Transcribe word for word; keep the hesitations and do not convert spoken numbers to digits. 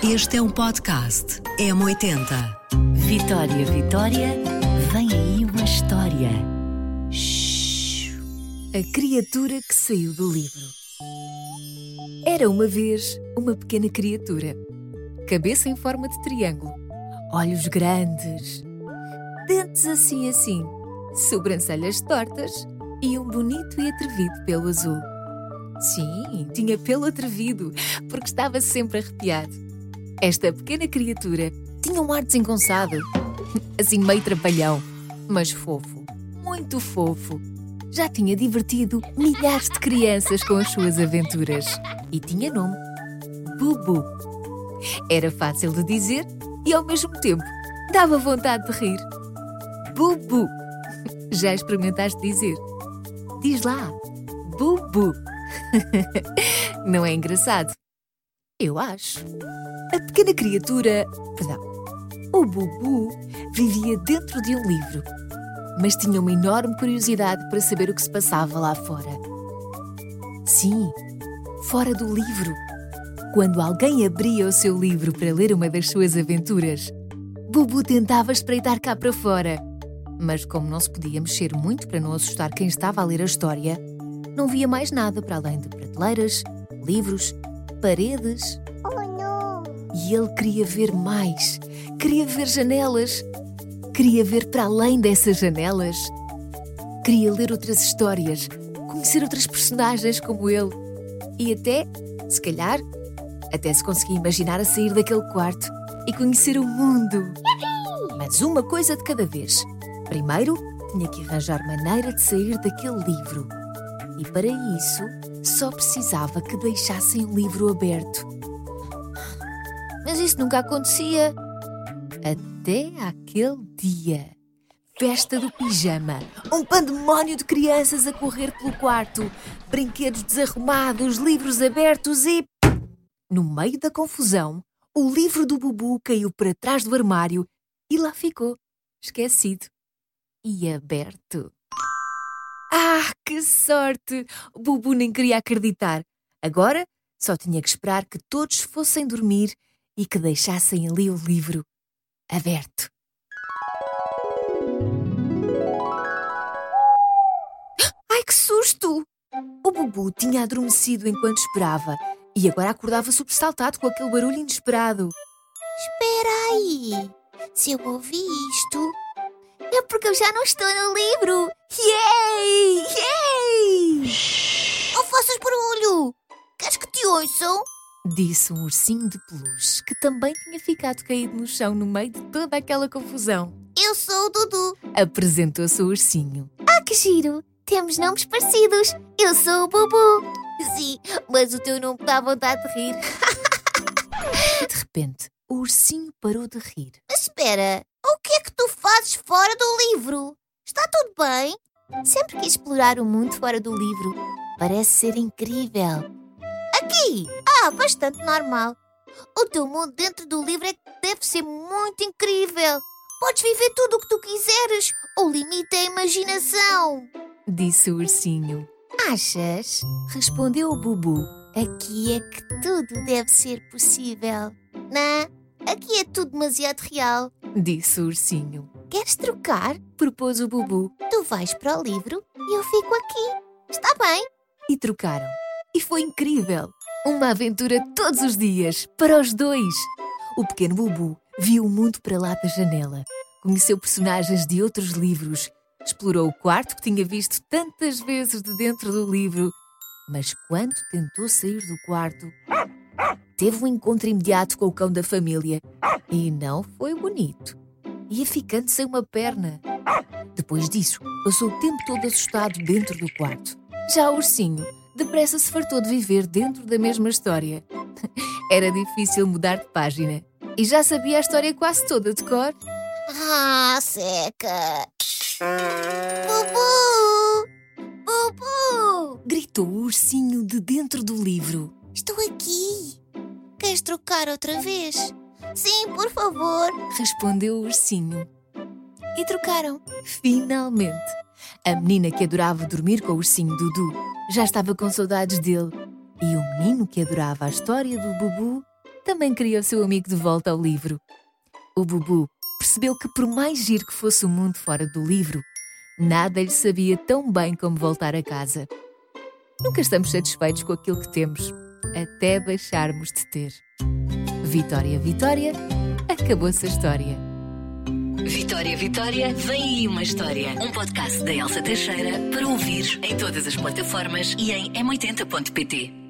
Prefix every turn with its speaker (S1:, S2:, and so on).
S1: Este é um podcast M oitenta.
S2: Vitória, Vitória, vem aí uma história. Shhh. A criatura que saiu do livro. Era uma vez uma pequena criatura. Cabeça em forma de triângulo, olhos grandes, dentes assim assim, sobrancelhas tortas e um bonito e atrevido pelo azul. Sim, tinha pelo atrevido, porque estava sempre arrepiado. Esta pequena criatura tinha um ar desengonçado, assim meio trapalhão, mas fofo, muito fofo. Já tinha divertido milhares de crianças com as suas aventuras e tinha nome: Bubu. Era fácil de dizer e ao mesmo tempo dava vontade de rir. Bubu. Já experimentaste dizer? Diz lá, Bubu. Não é engraçado? Eu acho. A pequena criatura, perdão, o Bubu, vivia dentro de um livro, mas tinha uma enorme curiosidade para saber o que se passava lá fora. Sim, fora do livro. Quando alguém abria o seu livro para ler uma das suas aventuras, Bubu tentava espreitar cá para fora, mas como não se podia mexer muito para não assustar quem estava a ler a história, não via mais nada para além de prateleiras, livros, paredes.
S3: Oh, não!
S2: E ele queria ver mais, queria ver janelas, queria ver para além dessas janelas, queria ler outras histórias, conhecer outras personagens como ele e até, se calhar, até se conseguia imaginar a sair daquele quarto e conhecer o mundo. Mas uma coisa de cada vez. Primeiro, tinha que arranjar maneira de sair daquele livro. E para isso, só precisava que deixassem o livro aberto. Mas isso nunca acontecia. Até aquele dia. Festa do pijama. Um pandemónio de crianças a correr pelo quarto. Brinquedos desarrumados, livros abertos e... No meio da confusão, o livro do Bubu caiu para trás do armário e lá ficou, esquecido e aberto. Ah, que sorte! O Bubu nem queria acreditar. Agora só tinha que esperar que todos fossem dormir e que deixassem ali o livro aberto. Ai, que susto! O Bubu tinha adormecido enquanto esperava e agora acordava sobressaltado com aquele barulho inesperado.
S3: Espera aí! Se eu ouvi isto, é porque eu já não estou no livro!
S2: Yay! Yay!
S3: Não faças barulho! Queres que te ouçam?
S2: Disse um ursinho de peluche que também tinha ficado caído no chão no meio de toda aquela confusão.
S3: Eu sou o Dudu.
S2: Apresentou-se o ursinho.
S3: Ah, que giro! Temos nomes parecidos. Eu sou o Bubu. Sim, mas o teu nome dá vontade de rir.
S2: De repente, o ursinho parou de rir.
S3: Mas espera, o que é que tu fazes fora do livro? Está tudo bem?
S2: Sempre quis explorar o mundo fora do livro. Parece ser incrível.
S3: Aqui? Ah, bastante normal. O teu mundo dentro do livro é que deve ser muito incrível. Podes viver tudo o que tu quiseres. O limite é a imaginação.
S2: Disse o ursinho.
S3: Achas?
S2: Respondeu o Bubu.
S3: Aqui é que tudo deve ser possível. Não, aqui é tudo demasiado real.
S2: Disse o ursinho.
S3: Queres trocar?
S2: Propôs o Bubu.
S3: Tu vais para o livro e eu fico aqui. Está bem?
S2: E trocaram. E foi incrível. Uma aventura todos os dias, para os dois. O pequeno Bubu viu o mundo para lá da janela. Conheceu personagens de outros livros. Explorou o quarto que tinha visto tantas vezes de dentro do livro. Mas quando tentou sair do quarto, teve um encontro imediato com o cão da família. E não foi bonito. Ia ficando sem uma perna. Depois disso, passou o tempo todo assustado dentro do quarto. Já o ursinho, depressa se fartou de viver dentro da mesma história. Era difícil mudar de página. E já sabia a história quase toda de cor.
S3: Ah, seca! Bubu! Bubu!
S2: Gritou o ursinho de dentro do livro.
S3: Estou aqui. Queres trocar outra vez? Sim, por favor.
S2: Respondeu o ursinho. E trocaram. Finalmente. A menina que adorava dormir com o ursinho Dudu já estava com saudades dele. E o menino que adorava a história do Bubu também queria o seu amigo de volta ao livro. O Bubu percebeu que, por mais giro que fosse o mundo fora do livro, nada lhe sabia tão bem como voltar a casa. Nunca estamos satisfeitos com aquilo que temos, até deixarmos de ter. Vitória, Vitória, acabou-se a história.
S1: Vitória, Vitória, vem aí uma história. Um podcast da Elsa Teixeira para ouvir em todas as plataformas e em m oitenta ponto pt.